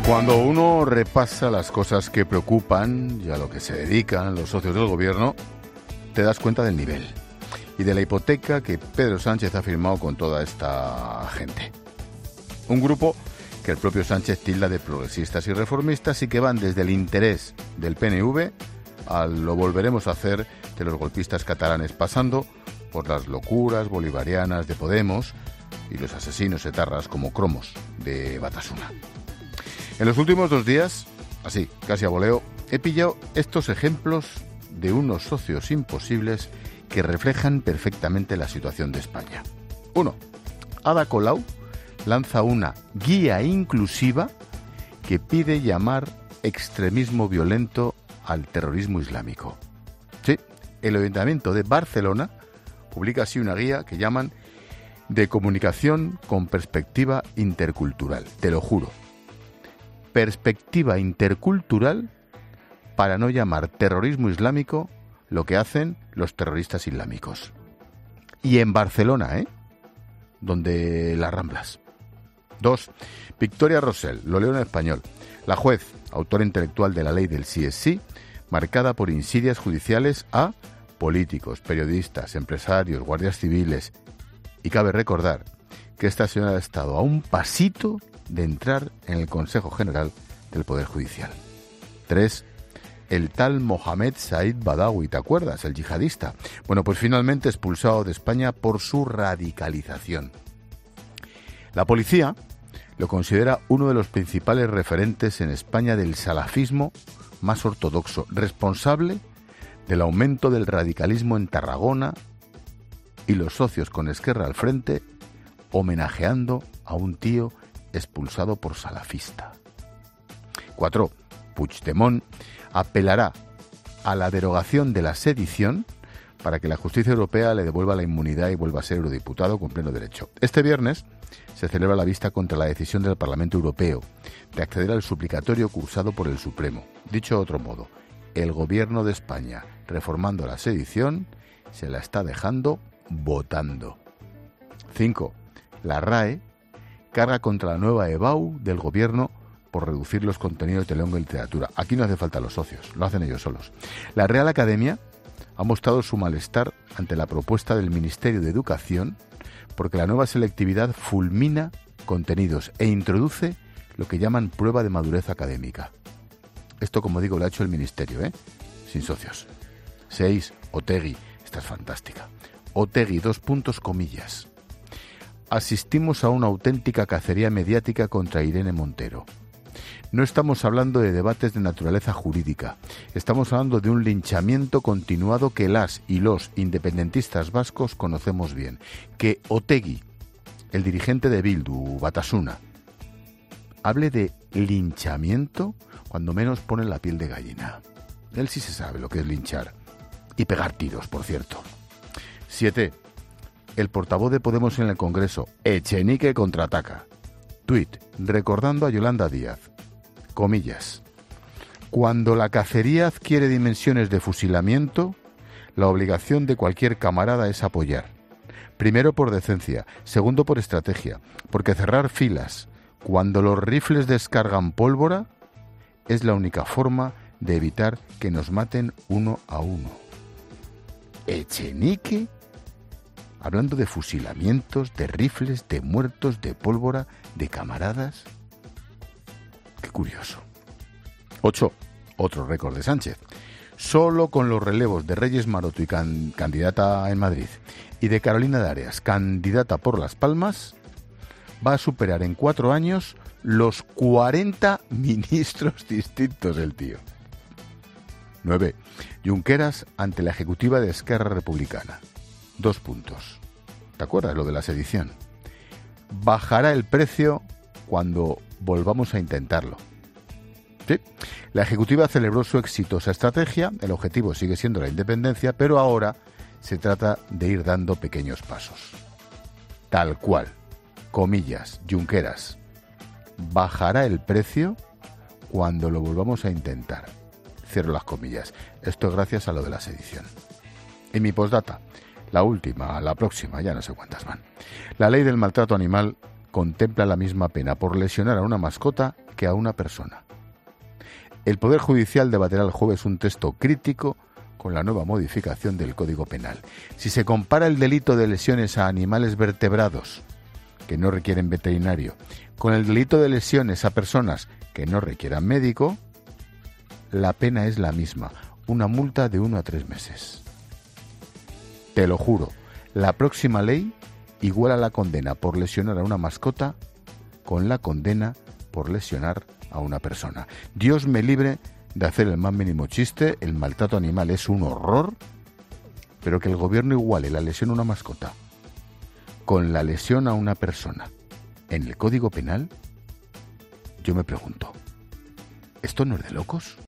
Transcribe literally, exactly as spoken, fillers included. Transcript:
Cuando uno repasa las cosas que preocupan y a lo que se dedican los socios del gobierno, te das cuenta del nivel y de la hipoteca que Pedro Sánchez ha firmado con toda esta gente. Un grupo que el propio Sánchez tilda de progresistas y reformistas y que van desde el interés del P N V a lo volveremos a hacer de los golpistas catalanes, pasando por las locuras bolivarianas de Podemos y los asesinos etarras como Cromos de Batasuna. En los últimos dos días, así, casi a voleo, he pillado estos ejemplos de unos socios imposibles que reflejan perfectamente la situación de España. Uno, Ada Colau lanza una guía inclusiva que pide llamar extremismo violento al terrorismo islámico. Sí, el Ayuntamiento de Barcelona publica así una guía que llaman de comunicación con perspectiva intercultural. Te lo juro. Perspectiva intercultural para no llamar terrorismo islámico lo que hacen los terroristas islámicos. Y en Barcelona, ¿eh? Donde las Ramblas. Dos, Victoria Rosell, lo leo en español. La juez, autora intelectual de la ley del sí es sí, marcada por insidias judiciales a políticos, periodistas, empresarios, guardias civiles. Y cabe recordar que esta señora ha estado a un pasito de entrar en el Consejo General del Poder Judicial. Tres, el tal Mohamed Said Badawi, ¿te acuerdas? El yihadista. Bueno, pues finalmente expulsado de España por su radicalización. La policía lo considera uno de los principales referentes en España del salafismo más ortodoxo, responsable del aumento del radicalismo en Tarragona y los socios con Esquerra al frente homenajeando a un tío expulsado por salafista. Cuatro, Puigdemont apelará a la derogación de la sedición para que la justicia europea le devuelva la inmunidad y vuelva a ser eurodiputado con pleno derecho. Este viernes se celebra la vista contra la decisión del Parlamento Europeo de acceder al suplicatorio cursado por el Supremo. Dicho de otro modo, el gobierno de España, reformando la sedición, se la está dejando votando. Cinco, la RAE carga contra la nueva E B A U del gobierno por reducir los contenidos de lengua y literatura. Aquí no hace falta los socios, lo hacen ellos solos. La Real Academia ha mostrado su malestar ante la propuesta del Ministerio de Educación porque la nueva selectividad fulmina contenidos e introduce lo que llaman prueba de madurez académica. Esto, como digo, lo ha hecho el Ministerio, ¿eh? Sin socios. Seis, Otegi. Esta es fantástica. Otegi, dos puntos, comillas. Asistimos a una auténtica cacería mediática contra Irene Montero. No estamos hablando de debates de naturaleza jurídica. Estamos hablando de un linchamiento continuado que las y los independentistas vascos conocemos bien. Que Otegi, el dirigente de Bildu, Batasuna, hable de linchamiento, cuando menos pone la piel de gallina. Él sí se sabe lo que es linchar. Y pegar tiros, por cierto. Siete. El portavoz de Podemos en el Congreso, Echenique, contraataca. Tuit, recordando a Yolanda Díaz. Comillas. Cuando la cacería adquiere dimensiones de fusilamiento, la obligación de cualquier camarada es apoyar. Primero por decencia, segundo por estrategia, porque cerrar filas cuando los rifles descargan pólvora es la única forma de evitar que nos maten uno a uno. Echenique, hablando de fusilamientos, de rifles, de muertos, de pólvora, de camaradas. Qué curioso. Ocho. Otro récord de Sánchez. Solo con los relevos de Reyes Maroto y can, candidata en Madrid, y de Carolina Darias, candidata por Las Palmas, va a superar en cuatro años los cuarenta ministros distintos el tío. Nueve. Junqueras ante la ejecutiva de Esquerra Republicana. Dos puntos. ¿Te acuerdas lo de la sedición? Bajará el precio cuando volvamos a intentarlo. Sí, la ejecutiva celebró su exitosa estrategia, el objetivo sigue siendo la independencia, pero ahora se trata de ir dando pequeños pasos. Tal cual, comillas, Junqueras, bajará el precio cuando lo volvamos a intentar. Cierro las comillas. Esto es gracias a lo de la sedición. Y mi postdata, la última, la próxima, ya no sé cuántas van. La ley del maltrato animal contempla la misma pena por lesionar a una mascota que a una persona. El Poder Judicial debatirá el jueves un texto crítico con la nueva modificación del Código Penal. Si se compara el delito de lesiones a animales vertebrados que no requieren veterinario con el delito de lesiones a personas que no requieran médico, la pena es la misma, una multa de uno a tres meses. Te lo juro, la próxima ley iguala la condena por lesionar a una mascota con la condena por lesionar a una persona. Dios me libre de hacer el más mínimo chiste, el maltrato animal es un horror, pero que el gobierno iguale la lesión a una mascota con la lesión a una persona en el Código Penal, yo me pregunto, ¿esto no es de locos?